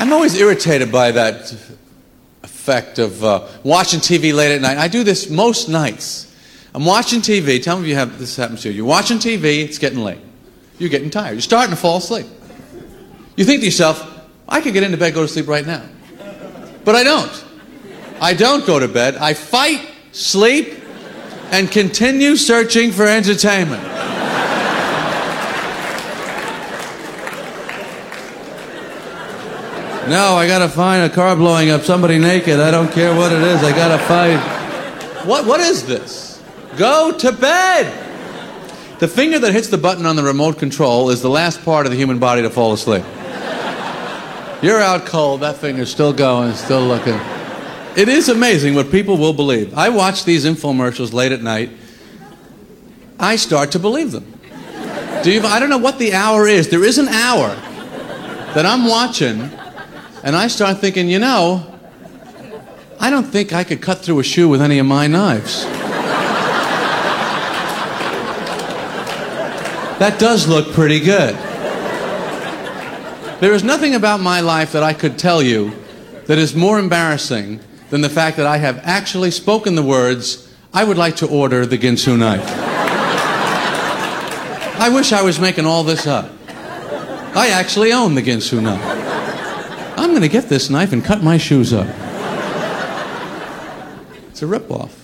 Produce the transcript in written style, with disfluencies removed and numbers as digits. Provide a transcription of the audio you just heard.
I'm always irritated by that effect of watching TV late at night. I do this most nights. I'm watching TV. Tell me if this happens to you. You're watching TV, it's getting late. You're getting tired. You're starting to fall asleep. You think to yourself, I could get into bed, go to sleep right now. But I don't. I don't go to bed. I fight, sleep, and continue searching for entertainment. No, I gotta find a car blowing up, somebody naked. I don't care what it is. I gotta find. What is this? Go to bed! The finger that hits the button on the remote control is the last part of the human body to fall asleep. You're out cold, that finger's still going, still looking. It is amazing what people will believe. I watch these infomercials late at night. I start to believe them. I don't know what the hour is. There is an hour that I'm watching, and I start thinking, you know, I don't think I could cut through a shoe with any of my knives. That does look pretty good. There is nothing about my life that I could tell you that is more embarrassing than the fact that I have actually spoken the words, I would like to order the Ginsu knife. I wish I was making all this up. I actually own the Ginsu knife. I'm going to get this knife and cut my shoes up. It's a ripoff.